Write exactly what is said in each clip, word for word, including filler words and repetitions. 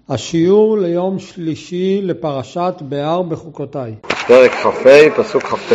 השיעור ליום שלישי לפרשת בהר בחוקותיי. פרק כ"ה, פסוק כ"ט.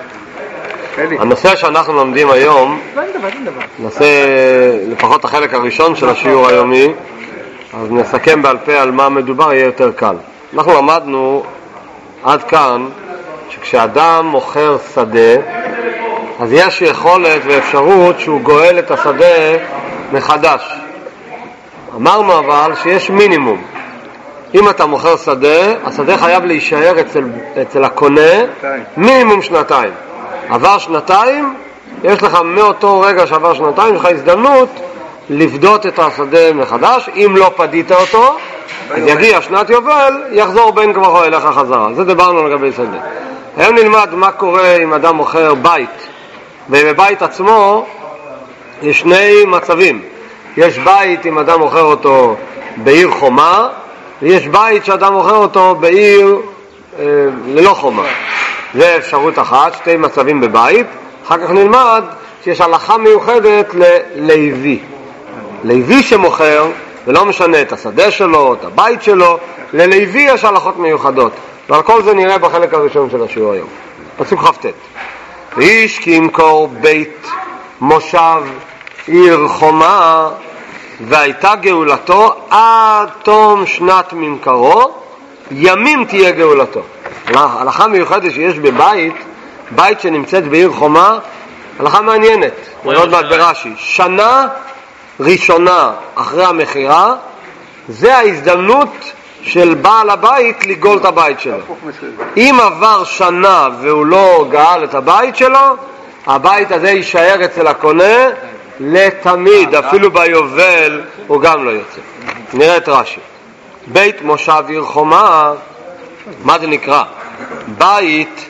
הנושא שאנחנו לומדים היום, נושא לפחות החלק הראשון של השיעור היומי, אז נסכם בעל פה על מה מדובר, יהיה יותר קל. אנחנו למדנו עד כאן שכשאדם מוכר שדה, אז יש יכולת ואפשרות שהוא גואל את השדה מחדש. אמרנו אבל שיש מינימום. אם אתה מוכר שדה, השדה חייב להישאר אצל, אצל הקונה מינימום שנתיים. עבר שנתיים, יש לך מאותו רגע שעבר שנתיים, יש לך הזדמנות לפדות את השדה מחדש. אם לא פדית אותו, אז יגיע שנת יובל, יחזור בין כבחו אליך חזרה. זה דיברנו לגבי שדה. היום נלמד מה קורה אם אדם מוכר בית. ובבית עצמו יש שני מצבים. יש בית אם אדם מוכר אותו בעיר חומה, ויש בית שאדם מוכר אותו בעיר אה, ללא חומה. זה אפשרות אחת, שתי מצבים בבית. אחר כך נלמד שיש הלכה מיוחדת ללוי. לוי שמוכר, ולא משנה את השדה שלו, את הבית שלו, ללוי יש הלכות מיוחדות. ועל כל זה נראה בחלק הראשון של השיעור היום. פסוק כ"ט. ואיש כי ימכור בית מושב עיר חומה, והייתה גאולתו עד תום שנת ממכרו, ימים תהיה גאולתו. הלכה מיוחדת שיש בבית, בית שנמצאת בעיר חומה, הלכה מעניינת, מאוד מעט ברש"י. שנה ראשונה אחרי המכירה, זה ההזדמנות של בעל הבית לגאול את הבית שלו. אם עבר שנה והוא לא גאל את הבית שלו, הבית הזה יישאר אצל הקונה לתמיד, אפילו ביובל הוא גם לא יוצא. נראה את רש"י. בית מושב עיר חומה, מה זה נקרא? בית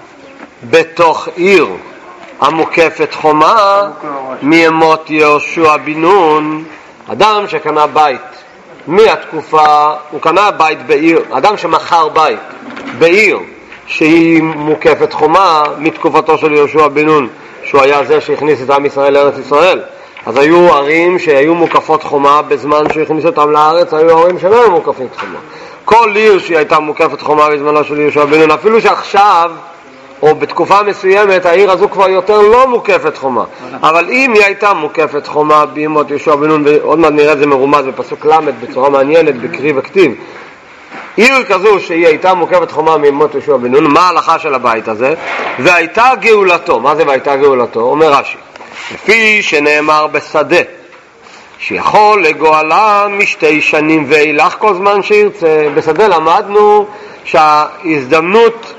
בתוך עיר המוקפת חומה מימות יהושע בן נון. אדם שקנה בית מהתקופה, הוא קנה בית בעיר, אדם שמכר בית בעיר שהיא מוקפת חומה מתקופתו של יהושע בן נון, שהוא היה זה שהכניס את עם ישראל לארץ ישראל. אז היו ערים שהיו מוקפות חומה בזמן שהכניס אותם לארץ, היו ערים שלא היו מוקפות חומה. כל עיר שהיא הייתה מוקפת חומה בזמנו של יהושע בן נון, אפילו שעכשיו או בתקופה מסוימת העיר הזו כבר יותר לא מוקפת חומה, אבל אם היא הייתה מוקפת חומה בימות יהושע בן נון, ועוד מעט נראה את זה מרומז בפסוק למד בצורה מעניינת בקריא וכתיב, עיר כזו שהיא הייתה מוקפת חומה מימות יהושע בן נון, מה ההלכה של הבית הזה? והייתה גאולתו. מה זה והייתה גאולתו? אומר רש"י, לפי שנאמר בשדה שיכול לגואלה משתי שנים ואילך כל זמן שירצה. בשדה למדנו שההזדמנות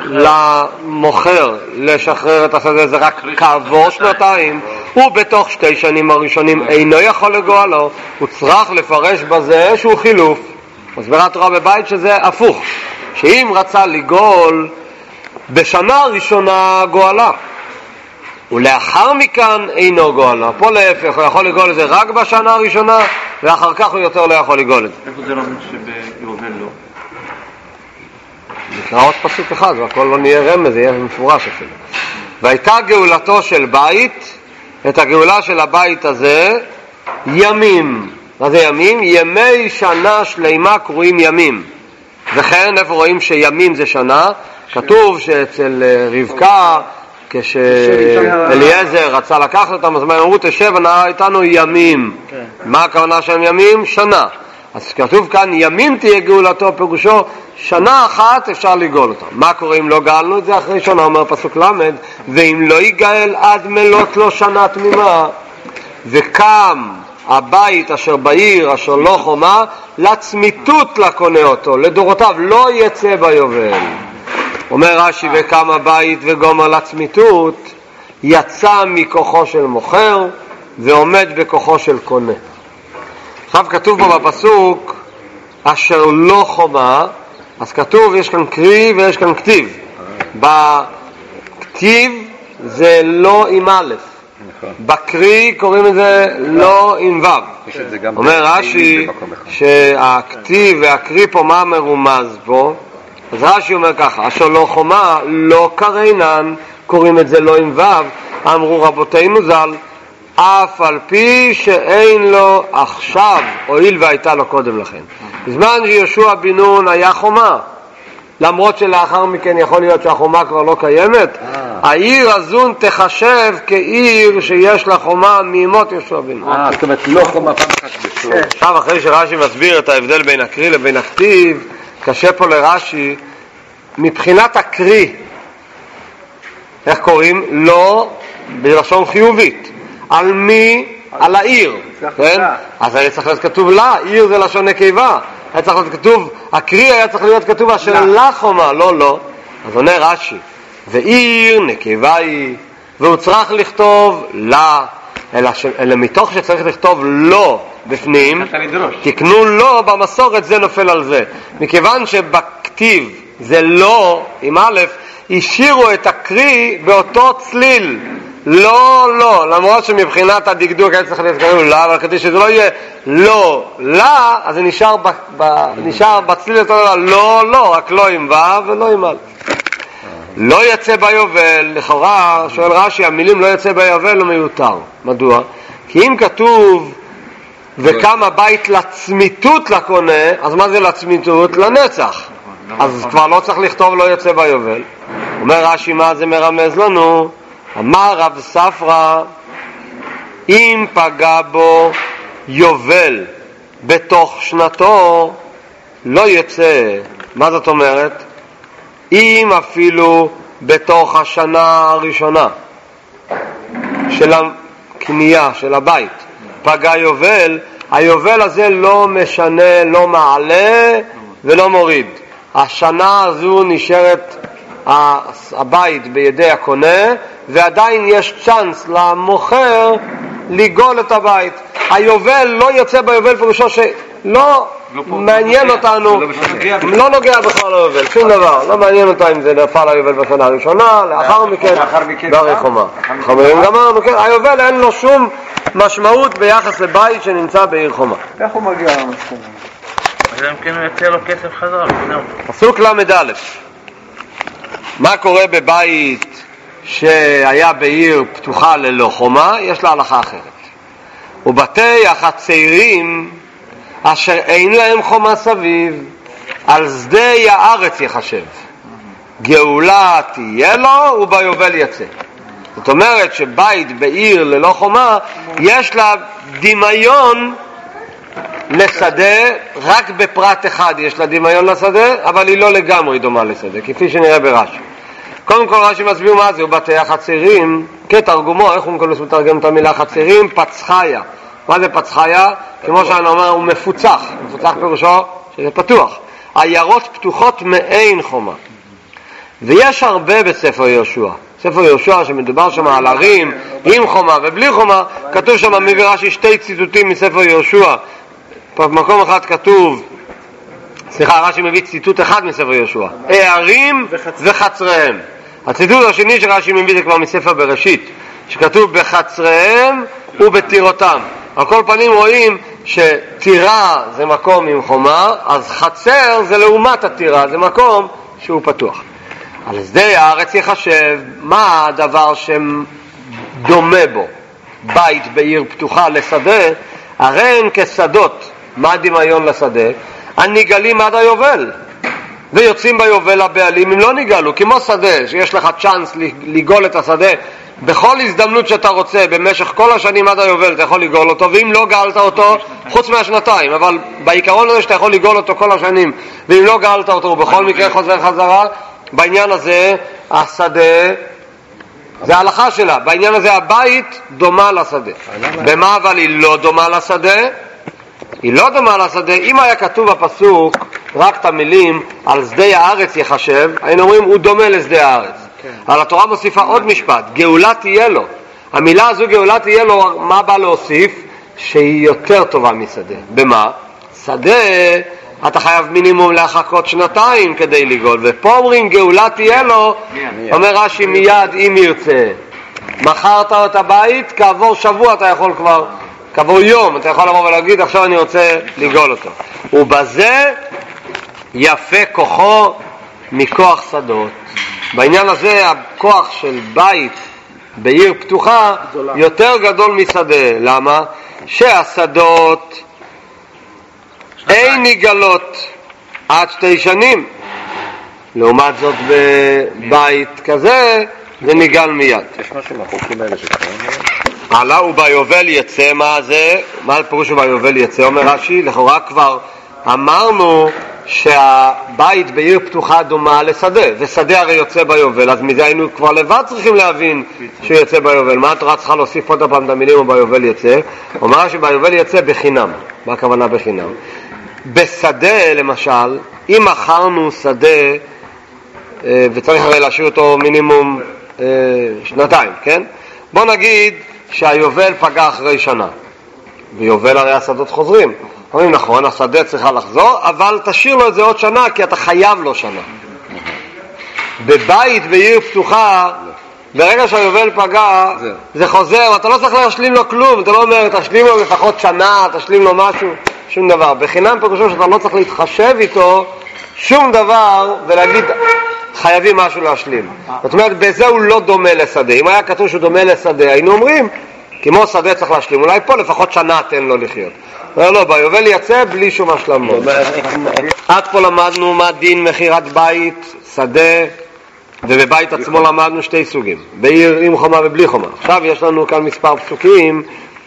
למוכר לשחרר את השדה זה רק כעבור שנתיים, ובתוך שתי שנים הראשונים אינו יכול לגואלו. הוא צריך לפרש בזה שהוא חילוף. מסבירת תורה בבית שזה הפוך, שאם רצה לגאול בשנה הראשונה גואלה, ולאחר מכן אינו גואלה. פה להפך, הוא יכול לגאול את זה רק בשנה הראשונה, ואחר כך הוא יותר לא יכול לגאול את זה. איפה זה למד שביובל לא? נקרא עוד פסוק אחד, והכל לא נהיה רמז, זה יהיה מפורש אפילו. והייתה גאולתו של בית, את הגאולה של הבית הזה, ימים. מה זה ימים? ימי שנה שלמה קרויים ימים. וכן, איפה רואים שימים זה שנה? כתוב שאצל רבקה, כשאליעזר רצה לקחת אותם, אז מה אמרו? תשב הנער איתנו ימים. מה הכוונה שהם ימים? שנה. אז כתוב כאן ימים תהיה גאולתו, פירושו שנה אחת אפשר לגאול אותם. מה קורה אם לא גאלנו את זה אחרי שנה? אומר פסוק למד, ואם לא יגאל עד מלאת לו שנה תמימה, וקם הבית אשר בעיר אשר לא חומה לצמיתות לקונה אותו לדורותיו, לא יצא ביובל. אומר רש"י, וקם הבית וגומר לצמיתות, יצא מכוחו של מוכר ועומד בכוחו של קונה. עכשיו כתוב פה בפסוק אשר לא חומה, אז כתוב, יש כאן קרי ויש כאן כתיב. בכתיב זה לא עם א', בקרי קוראים את זה לא עם ו'. אומר רש"י שהכתיב והקרי פה מה מרומז פה? אז רש"י אומר ככה, אשר לא חומה לא קרינן, קוראים את זה לא עם ו'. אמרו רבותינו ז"ל, אף על פי שאין לו עכשיו, הואיל והייתה לו קודם לכן. בזמן שיהושע בן נון היה חומה, למרות שלאחר מכן יכול להיות שהחומה כבר לא קיימת, העיר הזו תחשב כעיר שיש לה חומה מימות יהושע בן נון. אה, זאת אומרת לא חומה פעם אחת בשור. עכשיו אחרי שרש"י מסביר את ההבדל בין הקריא לבין הכתיב, קשה פה לרש"י, מבחינת הקריא, איך קוראים? לא בלשון חיובית. על מי? על העיר. כן? אז היה צריך להיות כתוב לה, עיר זה לשון נקבה. היה צריך להיות כתוב, הקריא היה צריך להיות כתוב אשר לה חומה, לא לא. אז עונה רש"י, ועיר נקבה היא, והוא צריך לכתוב לה, אלא, ש... אלא מתוך שצריך לכתוב לא בפנים, תקנו לא במסורת, זה נופל על זה. מכיוון שבכתיב זה לא, עם א', השאירו את הקריא באותו צליל, לא, לא, למרות שמבחינת הדקדוק היה צריך להתקרב לה, אבל כדי שזה לא יהיה לא, לה, אז זה נשאר, ב, ב, נשאר בצליל אותו דבר, לא, לא, רק לא עם ו' ולא עם א'. לא יצא ביובל, לכאורה, שואל רש"י, המילים לא יצא ביובל לא מיותר. מדוע? כי אם כתוב וכמה בית לצמיתות לקונה, אז מה זה לצמיתות? לנצח. אז כבר לא צריך לכתוב לא יצא ביובל. אומר רש"י, מה זה מרמז לנו? אמר רב ספרא, אם פגע בו יובל בתוך שנתו, לא יצא. מה זאת אומרת? אם אפילו בתוך השנה הראשונה של הקנייה, של הבית, פגע יובל, היובל הזה לא משנה, לא מעלה ולא מוריד. השנה הזו נשארת הבית בידי הקונה, ועדיין יש צ'אנס למוכר לגול את הבית. היובל לא יוצא ביובל, פירושו שלא מעניין אותנו, לא נוגע בכלל ליובל, שום דבר, לא מעניין אותה אם זה נפל היובל בשנה הראשונה, לאחר מכן, בערי חומה. חברים גמרנו, כן, היובל אין לו שום משמעות ביחס לבית שנמצא בעיר חומה. איך הוא מגיע למסכום? אז אם כן הוא יצא לו כסף חזרה. פסוק למד א', מה קורה בבית שהיה בעיר פתוחה ללא חומה? יש לה הלכה אחרת. ובתי החצרים אשר אין להם חומה סביב, על שדה הארץ יחשב, גאולה תהיה לו וביובל יצא. זאת אומרת שבית בעיר ללא חומה יש לה דמיון לשדה, רק בפרט אחד יש לה דמיון לשדה, אבל היא לא לגמרי דומה לשדה, כפי שנראה ברש"י. קודם כל רש"י מסביר מה זה, ובתי החצרים, כתרגומו, איך הוא מתרגם את המילה חצרים? פצחיה. מה זה פצחיה? כמו שאני אומר, הוא מפוצח. מפוצח פירושו שזה פתוח. עיירות פתוחות מאין חומה. ויש הרבה בספר יהושע. ספר יהושע שמדובר שם על ערים עם חומה ובלי חומה, כתוב שם מביא רש"י שתי ציטוטים מספר יהושע. במקום אחד כתוב, סליחה, רש"י מביא ציטוט אחד מספר יהושע, הערים וחצריהם. הציטוט השני שרש"י מביא זה כבר מספר בראשית, שכתוב בחצריהם ובטירותם. על כל פנים רואים שטירה זה מקום עם חומה, אז חצר זה לעומת הטירה, זה מקום שהוא פתוח. על שדה הארץ יחשב, מה הדבר שדומה בו? בית בעיר פתוחה לשדה, הרי הם כשדות. מה הדמיון לשדה? הניגלים עד היובל, ויוצאים ביובל הבעלים אם לא ניגלו, כמו שדה שיש לך צ'אנס לגול את השדה בכל הזדמנות שאתה רוצה במשך כל השנים עד היובל, אתה יכול לגול אותו, ואם לא גלת אותו חוץ מהשנתיים, אבל בעיקרון הזה שאתה יכול לגול אותו כל השנים, ואם לא גלת אותו הוא בכל מקרה חוזר חזרה. בעניין הזה השדה זה ההלכה שלה, בעניין הזה הבית דומה לשדה. במה אבל היא לא דומה לשדה? היא לא דומה לשדה. אם היה כתוב בפסוק רק את המילים על שדה הארץ יחשב, היינו אומרים הוא דומה לשדה הארץ. אבל התורה מוסיפה עוד משפט, גאולה תהיה לו. המילה הזו גאולה תהיה לו, מה בא להוסיף? שהיא יותר טובה משדה. במה? שדה אתה חייב מינימום לחכות שנתיים כדי לגאול, ופה אומרים גאולה תהיה לו, אומר רש"י מיד אם ירצה. מכרת את הבית, כעבור שבוע אתה יכול כבר, כעבור יום אתה יכול לבוא ולהגיד עכשיו אני רוצה לגאול אותו. ובזה יפה כוחו מכוח שדות. בעניין הזה הכוח של בית בעיר פתוחה יותר גדול משדה. למה? שהשדות אין נגלות עד שתי שנים. לעומת זאת בבית כזה זה נגל מיד. יש משהו מהחוקים האלה שקוראים? עלה וביובל יצא. מה זה? מה הפירוש וביובל יצא? אומר רש"י, לכאורה כבר אמרנו שהבית בעיר פתוחה דומה לשדה, ושדה הרי יוצא ביובל, אז מזה היינו כבר לבד צריכים להבין שהוא יוצא ביובל. מה התורה צריכה להוסיף עוד הפעם את המילים וביובל יצא? אומר שביובל יצא בחינם. מה הכוונה בחינם? בשדה למשל, אם מכרנו שדה וצריך הרי להשאיר אותו מינימום שנתיים, כן? בוא נגיד שהיובל פגע אחרי שנה, ויובל הרי השדות חוזרים. אומרים נכון, השדה צריכה לחזור, אבל תשאיר לו את זה עוד שנה, כי אתה חייב לו שנה. בבית בעיר פתוחה, ברגע שהיובל פגע, זה חוזר, אתה לא צריך להשלים לו כלום, אתה לא אומר, תשלים לו לפחות שנה, תשלים לו משהו, שום דבר. בחינם פירושו שאתה לא צריך להתחשב איתו שום דבר, ולהגיד, חייבים משהו להשלים. זאת אומרת, בזה הוא לא דומה לשדה. אם היה כתוב שהוא דומה לשדה, היינו אומרים, כמו שדה צריך להשלים, אולי פה לפחות שנה תן לו לחיות. לא, לא, ביובל יצא בלי שום השלמות. עד פה למדנו מה דין מחירת בית, שדה, ובבית עצמו למדנו שתי סוגים, בעיר עם חומה ובלי חומה. עכשיו יש לנו כאן מספר פסוקים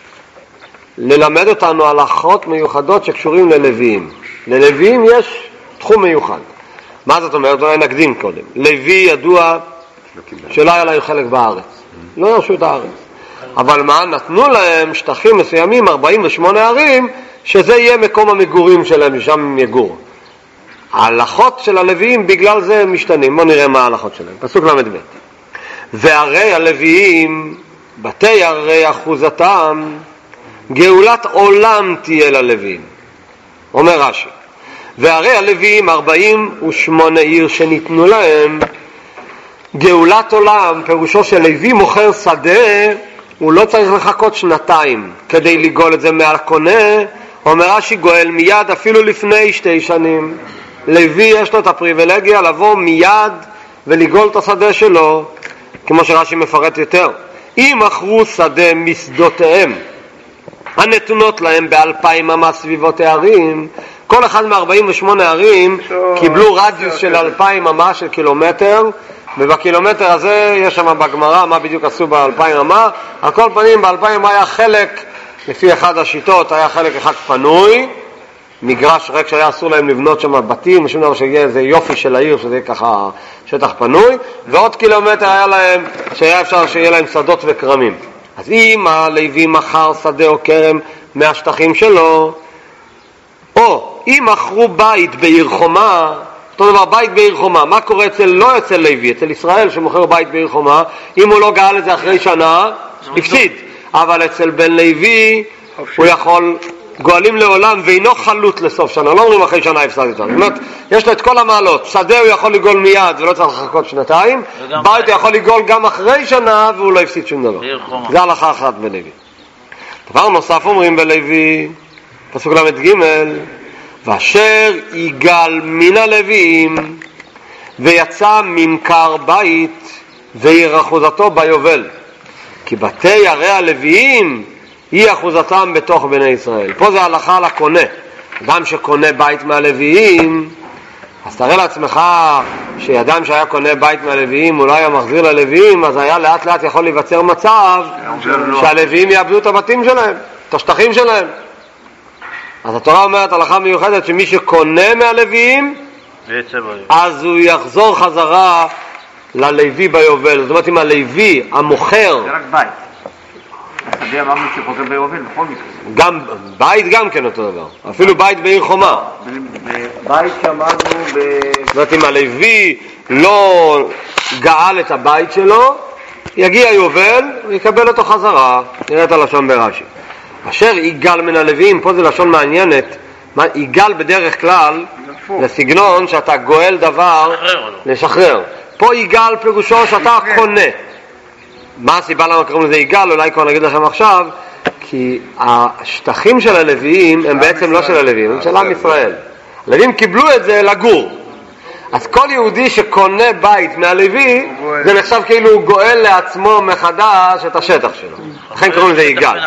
ללמד אותנו הלכות מיוחדות שקשורים ללוויים. ללוויים יש תחום מיוחד. מה זאת אומרת? אולי נקדים קודם. לוי ידוע שלא היה להם חלק בארץ, לא ירשו את הארץ, אבל מה? נתנו להם שטחים מסוימים, ארבעים ושמונה ערים, שזה יהיה מקום המגורים שלהם, שם הם יגור. ההלכות של הלוויים בגלל זה משתנים. בואו נראה מה ההלכות שלהם. פסוק למד ב'. והרי הלוויים, בתי הרי אחוזתם, גאולת עולם תהיה ללוויים. אומר רש"י, והרי הלוויים ארבעים ושמונה עיר שניתנו להם, גאולת עולם, פירושו של לוי מוכר שדה, הוא לא צריך לחכות שנתיים כדי לגאול את זה מהקונה. אומר רש"י, גואל מיד אפילו לפני שתי שנים. לוי יש לו את הפריבילגיה לבוא מיד ולגאול את השדה שלו, כמו שרש"י מפרט יותר. אם מכרו שדה משדותיהם הנתונות להם באלפיים אמה סביבות הערים, כל אחד מ-ארבעים ושמונה ערים קיבלו רדיוס של אלפיים אמה של קילומטר, ובקילומטר הזה יש שם בגמרא מה בדיוק עשו באלפיים אמה. על כל פנים באלפיים אמה היה חלק, לפי אחד השיטות היה חלק אחד פנוי, מגרש רק שהיה אסור להם לבנות שם בתים, משום דבר שיהיה איזה יופי של העיר, שזה ככה שטח פנוי, ועוד קילומטר היה להם, שהיה אפשר שיהיה להם שדות וקרמים. אז אם הלוי מכר שדה או כרם מהשטחים שלו, או אם מכרו בית בעיר חומה, אותו דבר בית בעיר חומה, מה קורה אצל, לא אצל לוי, אצל ישראל שמוכר בית בעיר חומה, אם הוא לא גאל את זה אחרי שנה, הפסיד. אבל אצל בן לוי הוא יכול, גואלים לעולם ואינו חלוט לסוף שנה, לא אומרים אחרי שנה הפסד את זה. זאת אומרת, יש לו את כל המעלות, שדה הוא יכול לגאול מיד ולא צריך לחכות שנתיים, בית הוא יכול לגאול גם אחרי שנה והוא לא הפסיד שום דבר. זה הלכה אחת בלוי. דבר נוסף אומרים בלוי, פסוק למד ג', ואשר יגאל מן הלוויים ויצא ממכר בית ועיר אחוזתו ביובל, כי בתי ערי הלוויים היא אחוזתם בתוך בני ישראל. פה זה הלכה לקונה. אדם שקונה בית מהלוויים, אז תראה לעצמך שאדם שהיה קונה בית מהלוויים הוא לא היה מחזיר ללוויים, אז היה לאט לאט יכול להיווצר מצב שהלוויים יאבדו את הבתים שלהם, את השטחים שלהם. אז התורה אומרת הלכה מיוחדת שמי שקונה מהלוויים אז הוא יחזור חזרה ללוי ביובל. זאת אומרת, אם הלוי המוכר, זה רק בית. השדה אמרנו שחוזר ביובל בכל מקרה. גם בית גם כן אותו דבר, אפילו בית בעיר חומה. בית שאמרנו ב... זאת אומרת, אם הלוי לא גאל את הבית שלו, יגיע יובל ויקבל אותו חזרה. נראה את הלשון ברש"י. אשר יגאל מן הלוויים, פה זה לשון מעניינת. יגאל בדרך כלל לסגנון שאתה גואל דבר לשחרר. פה יגאל פירושו שאתה קונה. מה הסיבה למה קוראים לזה יגאל? אולי כבר נגיד לכם עכשיו, כי השטחים של הלוויים הם בעצם לא של הלוויים, הם של עם ישראל. הלוויים קיבלו את זה לגור. אז כל יהודי שקונה בית מהלוי, זה נחשב כאילו הוא גואל לעצמו מחדש את השטח שלו. לכן קוראים לזה יגאל.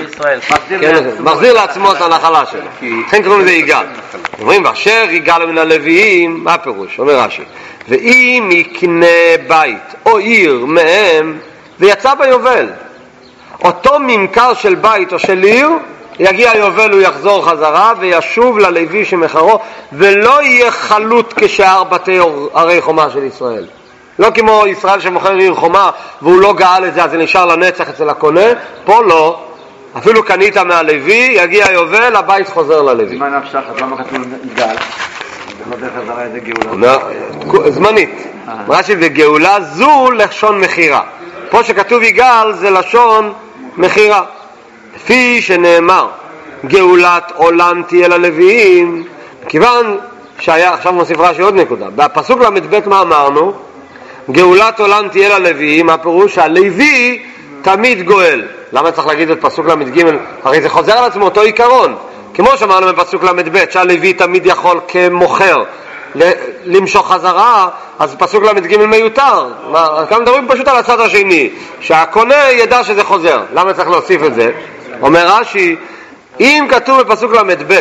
מחזיר לעצמו את הנחלה שלו. לכן קוראים לזה יגאל. אומרים, ואשר יגאל מן הלוויים, מה הפירוש? אומר רש"י, ואם יקנה בית או עיר מהם, ויצא ביובל, אותו ממכר של בית או של עיר, יגיע יובל, הוא יחזור חזרה וישוב ללוי שמחרו, ולא יהיה חלוט כשאר בתי ערי חומה של ישראל. לא כמו ישראל שמוכר עיר חומה והוא לא גאל את זה, אז זה נשאר לנצח אצל הקונה. פה לא, אפילו קנית מהלוי, יגיע יובל, הבית חוזר ללוי. מה נפשך? אז למה כתוב גאל? לא דרך חזרה איזה גאולה זמנית. רש"י, וגאולה זו לשון מחירה. פה שכתוב יגאל זה לשון מחירה, לפי שנאמר גאולת עולם תהיה ללוויים. כיוון שהיה, עכשיו מוסיף רש"י עוד נקודה, בפסוק למ"ב מה אמרנו? גאולת עולם תהיה ללוויים, הפירוש שהלוי תמיד גואל. למה צריך להגיד את פסוק למ"ג? הרי זה חוזר על עצמו אותו עיקרון, כמו שאמרנו בפסוק למ"ב שהלוי תמיד יכול כמוכר למשוך חזרה, אז פסוק למ"ג מיותר. כאן מדברים פשוט על הצד השני, שהקונה ידע שזה חוזר. למה צריך להוסיף את זה? אומר רש"י, אם כתוב בפסוק למ"ב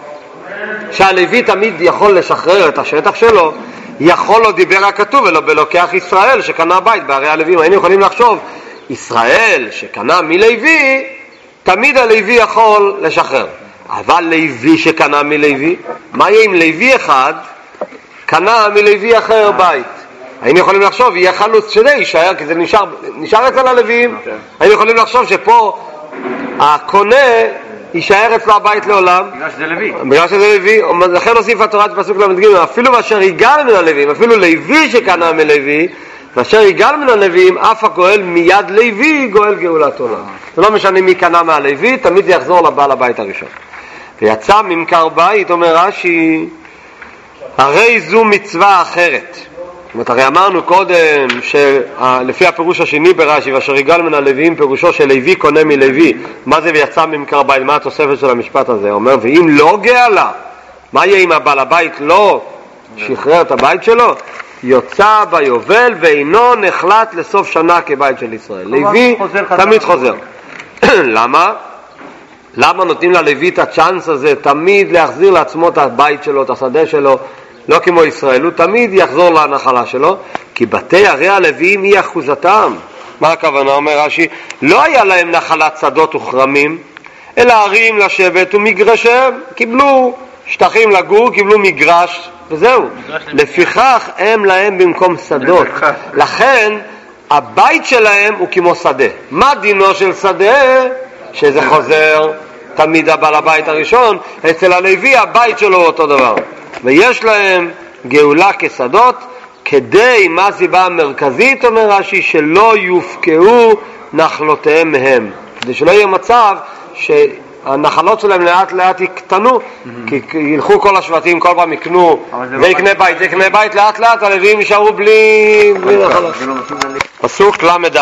שהלוי תמיד יכול לשחרר את השטח שלו, יכול לו דיבר הכתוב ולא בלוקח ישראל שקנה בית בערי הלוויים. היינו יכולים לחשוב ישראל שקנה מלוי, תמיד הלוי יכול לשחרר. אבל לוי שקנה מלוי, מה יהיה אם לוי אחד קנה מלוי אחר בית? היינו יכולים לחשוב יהיה חלוץ שזה יישאר, כי זה נשאר, נשאר אצל הלוויים. okay. היינו יכולים לחשוב שפה הקונה יישאר אצלו הבית לעולם בגלל שזה לוי, בגלל שזה לוי. לכן הוסיף התורה את פסוק למ"ג, אפילו מאשר יגאל מן הלוויים, אפילו לוי שקנה מלוי, מאשר יגאל מן הלוויים, אף הגואל מיד לוי גואל גאולת עולם. זה לא משנה מי קנה מהלוי, תמיד יחזור לבעל הבית הראשון. ויצא ממכר בית, אומר רש"י, הרי זו מצווה אחרת. זאת אומרת, הרי אמרנו קודם שלפי הפירוש השני ברש"י, ואשר יגאל מן הלוויים, פירושו של לוי קונה מלוי. מה זה ויצא ממכר בית? מה התוספת של המשפט הזה? אומר, ואם לא גאלה, מה יהיה אם הבעל הבית לא שחרר את הבית שלו? יוצא ביובל ואינו נחלט לסוף שנה כבית של ישראל. לוי תמיד חוזר. למה? למה נותנים ללוי את הצ'אנס הזה תמיד להחזיר לעצמו את הבית שלו, את השדה שלו? לא כמו ישראל, הוא תמיד יחזור לנחלה שלו, כי בתי ערי הלוויים היא אחוזתם. מה הכוונה? אומר רש"י, לא היה להם נחלת שדות וכרמים, אלא ערים לשבת ומגרשיהם. קיבלו שטחים לגור, קיבלו מגרש וזהו. לפיכך הם להם במקום שדות. לכן הבית שלהם הוא כמו שדה. מה דינו של שדה? שזה חוזר תמיד הבעל הבית הראשון. אצל הלוי הבית שלו אותו דבר, ויש להם גאולה כשדות, כדי, מה הסיבה המרכזית? אומר רש"י, שלא יופקעו נחלותיהם מהם, כדי שלא יהיה מצב שהנחלות שלהם לאט לאט יקטנו, כי ילכו כל השבטים כל פעם יקנו, זה יקנה בית, זה יקנה בית, לאט לאט הלוויים יישארו בלי נחלות. פסוק למ"ד,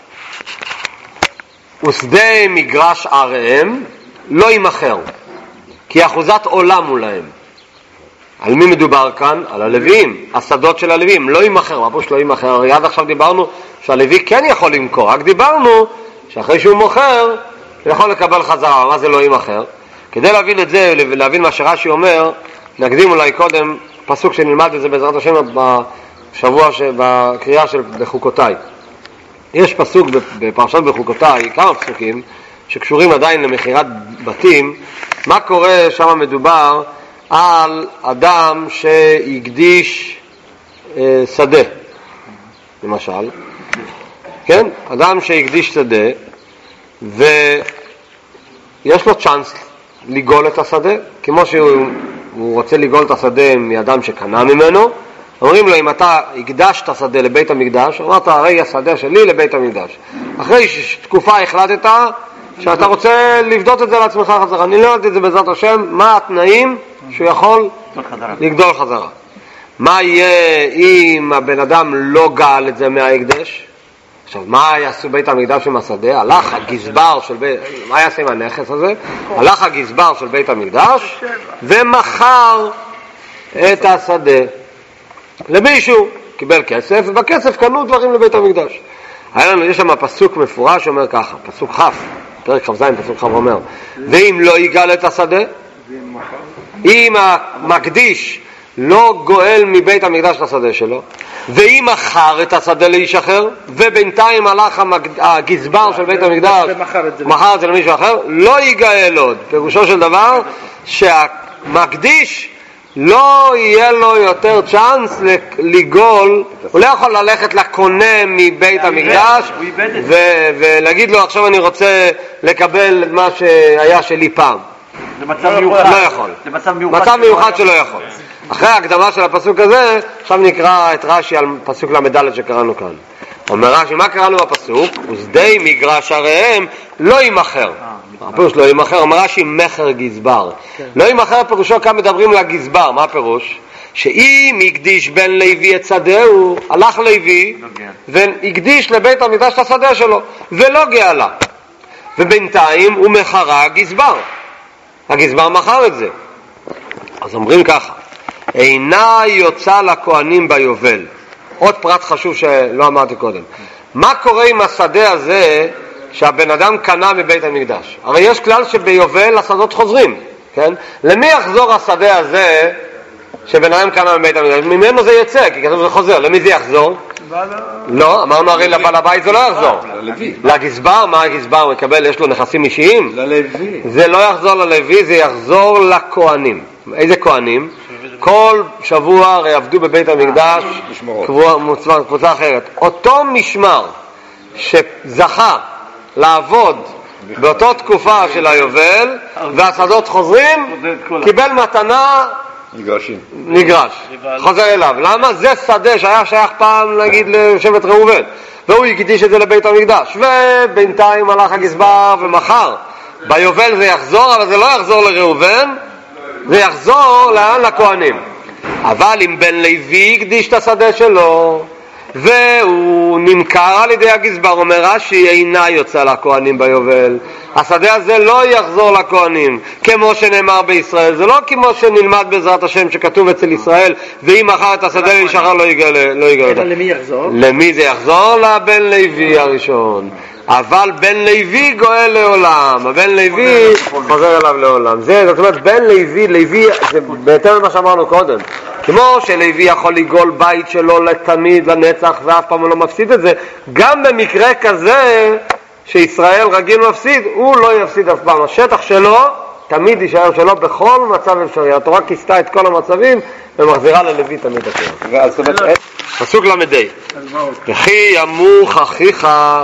ושדה מגרש עריהם לא ימכר, כי אחוזת עולם הוא להם. על מי מדובר כאן? על הלוויים. השדות של הלוויים לא ימכר. מה פה שלא ימכר? הרי עד עכשיו דיברנו שהלוי כן יכול למכור, רק דיברנו שאחרי שהוא מוכר הוא יכול לקבל חזרה. מה זה לא ימכר? כדי להבין את זה ולהבין מה שרש"י אומר, נקדים אולי קודם פסוק שנלמד את זה בעזרת השם בשבוע בקריאה של בחוקותיי. יש פסוק בפרשת בחוקותיי, כמה פסוקים שקשורים עדיין למכירת בתים. מה קורה? שם מדובר על אדם שהקדיש אה, שדה, למשל, כן? אדם שהקדיש שדה ויש לו צ'אנס לגאול את השדה, כמו שהוא רוצה לגאול את השדה מאדם שקנה ממנו. אומרים לו, אם אתה הקדשת שדה לבית המקדש, אמרת, הרי השדה שלי לבית המקדש. אחרי תקופה החלטת שאתה רוצה לבדות את זה לעצמך חזרה. אני לא יודעת את זה בעזרת השם, מה התנאים שהוא יכול לגדול חזרה. מה יהיה אם הבן אדם לא גאל את זה מההקדש? עכשיו, מה יעשו בית המקדש עם השדה? הלך הגזבר של בית... מה יעשה עם הנכס הזה? הלך הגזבר של בית המקדש ומכר את השדה. למישהו, קיבל כסף, ובכסף קנו דברים לבית המקדש. היה לנו, יש שם פסוק מפורש שאומר ככה, פסוק חף, פרק חף זין, פסוק חף אומר, ואם לא יגאל את השדה, אם המקדיש לא גואל מבית המקדש לשדה שלו, ואם מכר את השדה לאיש אחר, ובינתיים הלך הגזבר של בית המקדש, מכר את זה למישהו אחר, לא יגאל עוד. פירושו של דבר שהמקדיש לא יהיה לו יותר צ'אנס לגול, הוא לא יכול ללכת לקונה מבית המקדש ולהגיד לו עכשיו אני רוצה לקבל את מה שהיה שלי פעם. זה מצב מיוחד. לא יכול. זה מצב מצב מיוחד שלא יכול. אחרי ההקדמה של הפסוק הזה, עכשיו נקרא את רש"י על פסוק למדלת שקראנו כאן. אומר רש"י, מה קראנו בפסוק? ושדי מגרש עריהם לא יימכר. הפירוש לא יימכר, אומר רש"י מחר גזבר. לא יימכר פירושו כאן מדברים לגזבר, מה הפירוש? שאם הקדיש בן לוי את שדהו, הלך לוי והקדיש לבית המקדש את השדה שלו, ולא גאלה. ובינתיים הוא מכרה גזבר. הגזבר מכר את זה. אז אומרים ככה, אינה יוצא לכהנים ביובל. עוד פרט חשוב שלא אמרתי קודם. מה קורה עם השדה הזה שהבן אדם קנה מבית המקדש? הרי יש כלל שביובל השדות חוזרים, כן? למי יחזור השדה הזה שבן אדם קנה מבית המקדש? ממנו זה יצא, כי כתוב זה חוזר. למי זה יחזור? לא, אמרנו הרי לבעל הבית זה לא יחזור. לגזבר, מה הגזבר הוא יקבל? יש לו נכסים אישיים? ללוי. זה לא יחזור ללוי, זה יחזור לכהנים. איזה כהנים? כל שבוע הרי עבדו בבית המקדש קבוצה אחרת. אותו משמר שזכה לעבוד באותה תקופה של היובל והשדות חוזרים, קיבל מתנה נגרש, חוזר אליו. למה? זה שדה שהיה שייך פעם נגיד לשבט ראובן, והוא הקדיש את זה לבית המקדש, ובינתיים הלך הגזבר ומחר. ביובל זה יחזור, אבל זה לא יחזור לראובן, זה יחזור לאן? לכהנים. אבל אם בן לוי הקדיש את השדה שלו והוא נמכר על ידי הגזבר, אומר רש"י, אינה יוצא לכהנים ביובל. השדה הזה לא יחזור לכהנים, כמו שנאמר בישראל. זה לא כמו שנלמד בעזרת השם שכתוב אצל ישראל, ואם מחר את השדה לאיש אחר לא יגאל. אלא למי יחזור? למי זה יחזור? לבן לוי הראשון. אבל בן לוי גואל לעולם, הבן לוי חוזר אליו לעולם. זה, זאת אומרת, בן לוי, לוי, זה בהתאם למה שאמרנו קודם. כמו שלוי יכול לגאול בית שלו לתמיד, לנצח, ואף פעם הוא לא מפסיד את זה, גם במקרה כזה שישראל רגיל מפסיד, הוא לא יפסיד אף פעם. השטח שלו תמיד יישאר שלו בכל מצב אפשרי. התורה כיסתה את כל המצבים ומחזירה ללוי תמיד הכוח. פסוק למדי. וכי ימוך אחיך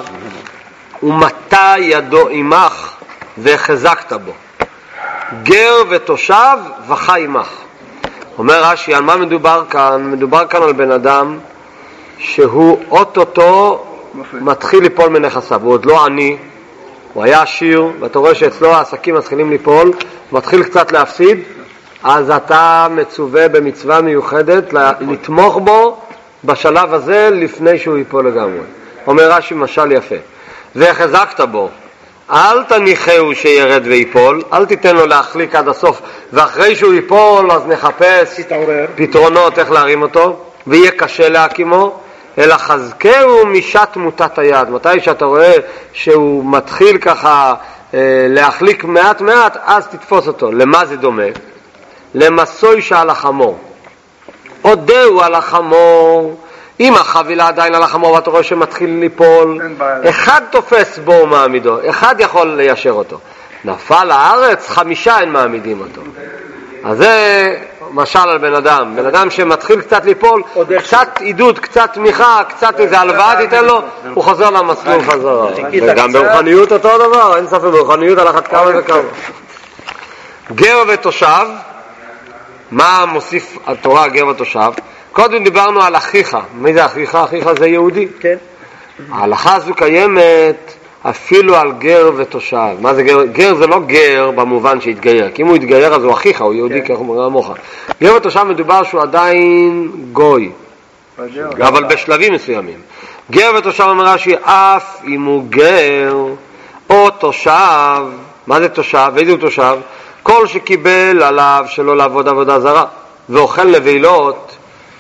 ומטה ידו עמך והחזקת בו, גר ותושב וחי עמך. אומר רש"י, על מה מדובר כאן? מדובר כאן על בן אדם שהוא אוטוטו מתחיל ליפול מנכסיו. הוא עוד לא עני, הוא היה עשיר, ואתה רואה שאצלו העסקים מתחילים ליפול, הוא מתחיל קצת להפסיד, אז אתה מצווה במצווה מיוחדת לתמוך בו בשלב הזה לפני שהוא ייפול לגמרי. אומר רש"י משל יפה, והחזקת בו, אל תניחהו שירד ויפול, אל תיתן לו להחליק עד הסוף, ואחרי שהוא ייפול אז נחפש פתרונות איך להרים אותו, ויהיה קשה להקימו, אלא חזקהו משעת מוטת היד. מתי שאתה רואה שהוא מתחיל ככה אה, להחליק מעט מעט, אז תתפוס אותו. למה זה דומה? למסוי שעל החמור. עודהו על החמור, אם החבילה עדיין על החמור ואתה רואה שמתחיל ליפול, אחד תופס בו ומעמידו, אחד יכול ליישר אותו. נפל לארץ, חמישה אין מעמידים אותו. אז זה משל על בן אדם, בן אדם שמתחיל קצת ליפול, קצת עידוד, קצת תמיכה, קצת איזה הלוואה תיתן לו, הוא חוזר למסלול חזרה. וגם ברוחניות אותו דבר, אין ספק, ברוחניות על אחת כמה וכמה. גר ותושב, מה מוסיף התורה גר ותושב? קודם דיברנו על אחיך. מי זה אחיך? אחיך זה יהודי. כן. ההלכה הזו קיימת אפילו על גר ותושב. מה זה גר? גר זה לא גר במובן שהתגייר, כי אם הוא התגייר אז הוא אחיך, הוא יהודי כמוך. גר ותושב מדובר שהוא עדיין גוי, אבל בשלבים מסוימים. גר ותושב אומר רש"י, אף אם הוא גר או תושב. מה זה תושב? ואיזה הוא תושב? כל שקיבל עליו שלא לעבוד עבודה זרה ואוכל לבילות,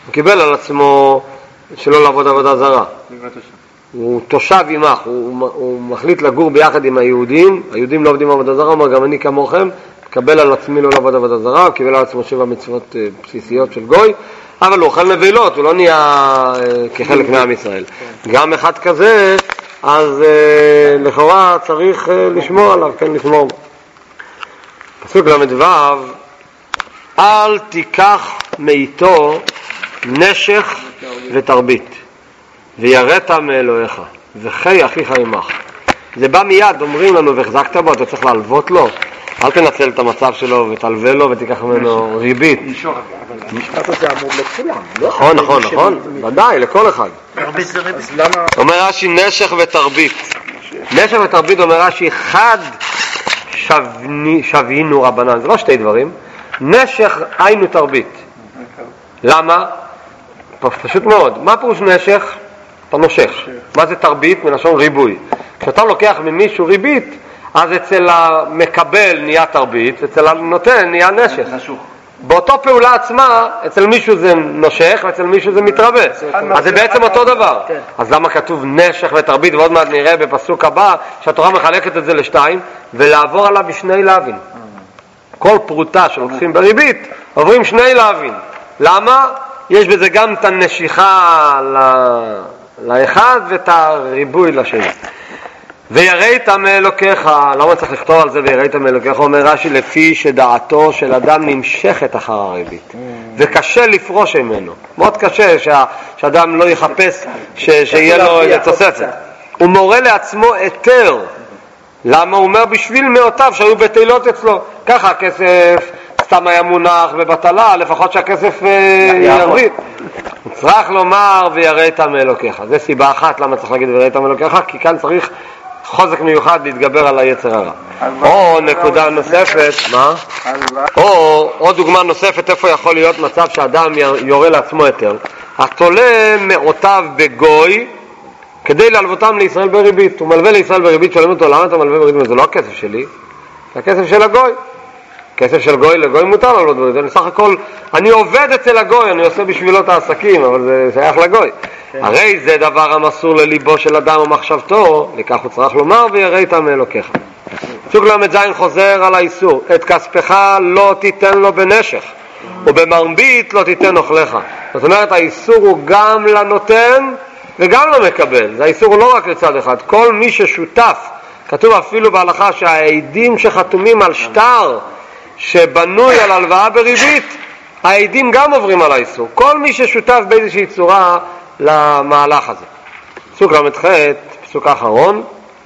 הוא קיבל על עצמו שלא לעבוד עבודה זרה. הוא תושב עמך, הוא, הוא מחליט לגור ביחד עם היהודים, היהודים לא עובדים עבודה זרה, הוא אומר גם אני כמוכם, קבל על עצמי לא לעבוד עבודה זרה, הוא קיבל על עצמו שבע מצוות בסיסיות של גוי, אבל הוא אוכל נבילות, הוא לא נהיה כחלק מעם ישראל. גם אחד כזה, אז אה, לכאורה צריך אה, לשמור עליו, כן, לשמור. פסוק למדו, אל תיקח מאיתו נשך ותרבית, ויראת מאלוהיך, וחי אחיך עמך. זה בא מיד, אומרים לנו, והחזקת בו, אתה צריך להלוות לו, אל תנצל את המצב שלו ותלווה לו ותיקח ממנו ריבית. המשפט הזה אמור לכולם. נכון, נכון, נכון, ודאי, לכל אחד. אומר רש"י נשך ותרבית. נשך ותרבית אומר רש"י חד שווינו רבנן, זה לא שתי דברים. נשך היינו תרבית. למה? פשוט מאוד. מה פירוש נשך? אתה נושך. מה זה תרבית? מלשון ריבוי. כשאתה לוקח ממישהו ריבית, אז אצל המקבל נהיה תרבית, אצל הנותן נהיה נשך. באותו פעולה עצמה, אצל מישהו זה נושך, ואצל מישהו זה מתרבה. אז זה בעצם אותו דבר. אז למה כתוב נשך ותרבית, ועוד מעט נראה בפסוק הבא, שהתורה מחלקת את זה לשתיים, ולעבור עליו בשני להבין. כל פרוטה שלוקחים בריבית, עוברים שני להבין. למה? יש בזה גם את הנשיכה לאחד, ואת הריבוי לשני. ויראת מאלוקיך, למה צריך לכתוב על זה ויראת מאלוקיך? אומר רש"י לפי שדעתו של אדם נמשכת אחר הריבית וקשה לפרוש ממנו, מאוד קשה שה, שאדם לא יחפש ש, שיהיה לו איזה תוספת. הוא מורה לעצמו היתר. למה? הוא אומר בשביל מאותיו שהיו בתהילות אצלו, ככה הכסף סתם היה מונח בבטלה, לפחות שהכסף ירוויח. צריך לומר ויראת מאלוקיך, זה סיבה אחת למה צריך להגיד ויראת מאלוקיך, כי כאן צריך חוזק מיוחד להתגבר על היצר הרע. או נקודה נוספת, מה? או עוד דוגמה נוספת איפה יכול להיות מצב שאדם יורה לעצמו היתר. התולה מאותיו בגוי כדי להלוותם לישראל בריבית. הוא מלווה לישראל בריבית, שואלים אותו למה אתה מלווה בריבית? זה לא הכסף שלי, זה הכסף של הגוי. כסף של גוי לגוי מותר לעלות בריבית. אני סך הכל, אני עובד אצל הגוי, אני עושה בשבילו את העסקים, אבל זה שייך לגוי. הרי זה דבר המסור לליבו של אדם ומחשבתו, לכך הוא צריך לומר ויראת מאלוקיך. פסוק למ"ז חוזר על האיסור, את כספך לא תיתן לו בנשך ובמרבית לא תיתן אוכלך. זאת אומרת האיסור הוא גם לנותן וגם למקבל, זה האיסור הוא לא רק לצד אחד. כל מי ששותף, כתוב אפילו בהלכה שהעדים שחתומים על שטר שבנוי על הלוואה בריבית, העדים גם עוברים על האיסור. כל מי ששותף באיזושהי צורה למהלך הזה. פסוק למ"ח, פסוק האחרון,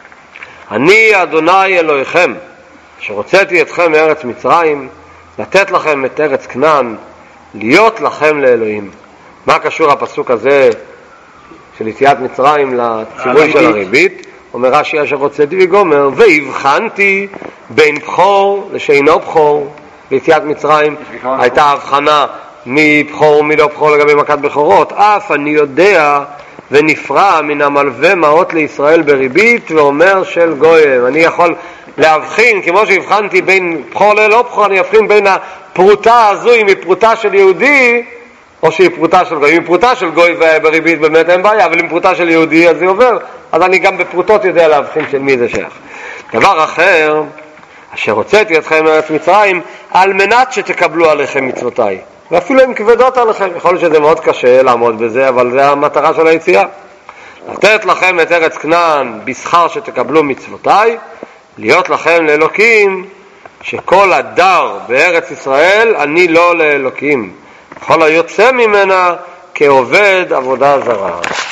אני אדוני אלוהיכם שרוצאתי אתכם מארץ מצרים לתת לכם את ארץ כנען להיות לכם לאלוהים. מה קשור הפסוק הזה של יציאת מצרים לציווי של הריבית? אומר רש"י אשר רוצאתי וגומר והבחנתי בין בכור לשאינו בכור. ביציאת מצרים הייתה הבחנה מבכור ומלא בכור לגבי מכת בכורות. אף אני יודע ונפרע מן המלווה מעות לישראל בריבית ואומר של גויים. אני יכול להבחין, כמו שהבחנתי בין בכור ללא בכור, אני אבחין בין הפרוטה הזו אם היא פרוטה של יהודי או שהיא פרוטה של גוי. אם היא פרוטה של גוי בריבית באמת אין בעיה, אבל אם פרוטה של יהודי אז היא עובר, אז אני גם בפרוטות יודע להבחין של מי זה שייך. דבר אחר, אשר הוצאתי אתכם מארץ מצרים על מנת שתקבלו עליכם מצוותיי, ואפילו הן כבדות עליכם. יכול להיות שזה מאוד קשה לעמוד בזה, אבל זה המטרה של היציאה. לתת לכם את ארץ כנען בשכר שתקבלו מצוותיי, להיות לכם לאלוקים, שכל הדר בארץ ישראל אני לא לאלוקים, כל היוצא ממנה כעובד עבודה זרה.